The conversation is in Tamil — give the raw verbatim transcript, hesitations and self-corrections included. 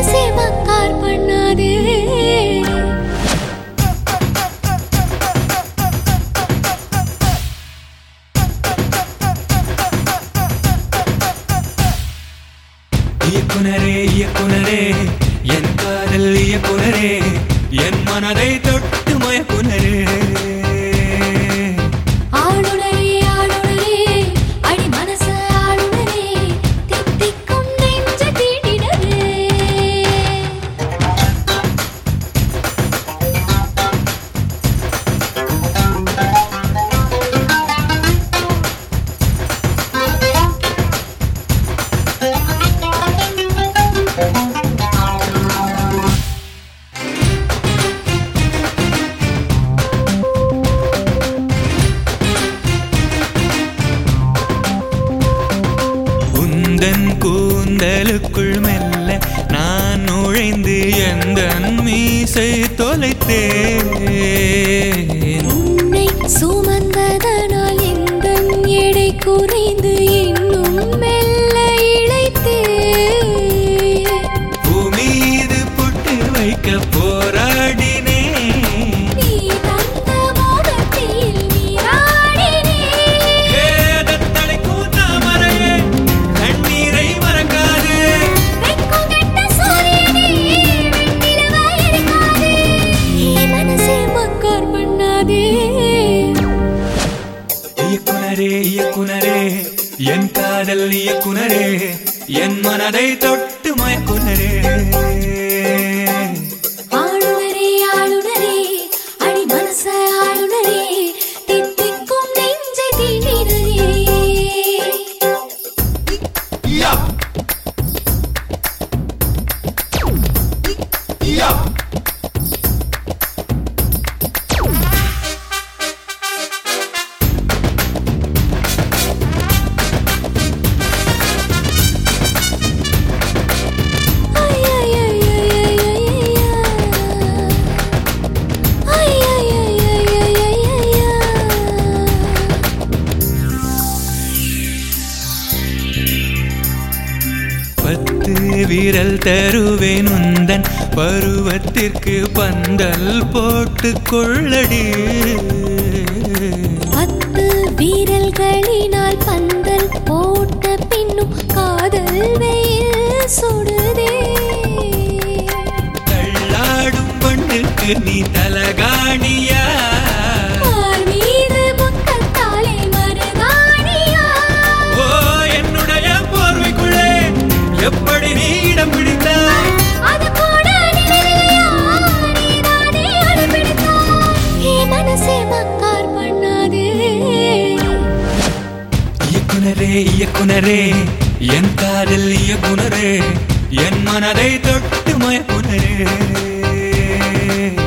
மனசே மக்கார் பண்ணாதே. இயக்குனரே இயக்குனரே என் காதல் இயக்குனரே என் மனதை தொட்டு மயக்குனரே. ஆளுநரே ஆளுநரே அடி மனச ஆளுநரே தித்திக்கும் நெஞ்ச தீண்டினரே. உந்தன் கூந்தலுக்குள் மெல்ல நான் நுழைந்து எந்தன் மீசை தொலைத்தேன். உன்னை சுமந்ததனால் எந்தன் எடை குறைந்து இன்னும் மெல்ல இழைத்தேன். பூமீது பொட்டு வைக்க போராடினேன். நீ தந்த மோகத்தில் நீராடினேன். ஏதத்தளிக்கும் தாமரையே கண்ணீரை மறக்காது. வெட்கம் கெட்ட சூரியனே வெண்ணிலவா இருக்காதே. என் மனசே மக்கார் பண்ணாதே. இயக்குனரே இயக்குனரே என் காதல் இயக்குனரே என் மனதை தொட்டு மயக்குனரே. ஆளுநரே ஆளுநரே அடி மனச ஆளுநரே தித்திக்கும் நெஞ்சை தீண்டினரே. யா யா பத்து விரல் தருவேன் உந்தன் பருவத்திற்கு பந்தல் போட்டு கொள்ளடி. பத்து வீரல்களினால் பந்தல் போட்ட பின்னும் காதல் வெயில் சுடுதே. தள்ளாடும் பெண்ணுக்கு நீ தலகாணியா. மார் மீது முத்தத்தாலே மருதாணியா. ஓ என்னுடைய போர்வைக்குள்ளே எப்படி நீ இடம் பிடித்தாய். அது கூட நினைவில்லையா நீதானே அனுப்பிடித்தாய். என் மனசே மக்கார் பண்ணாதே. இயக்குனரே இயக்குனரே என் காதல் இயக்குனரே என் மனதை தொட்டு மயக்குனரே.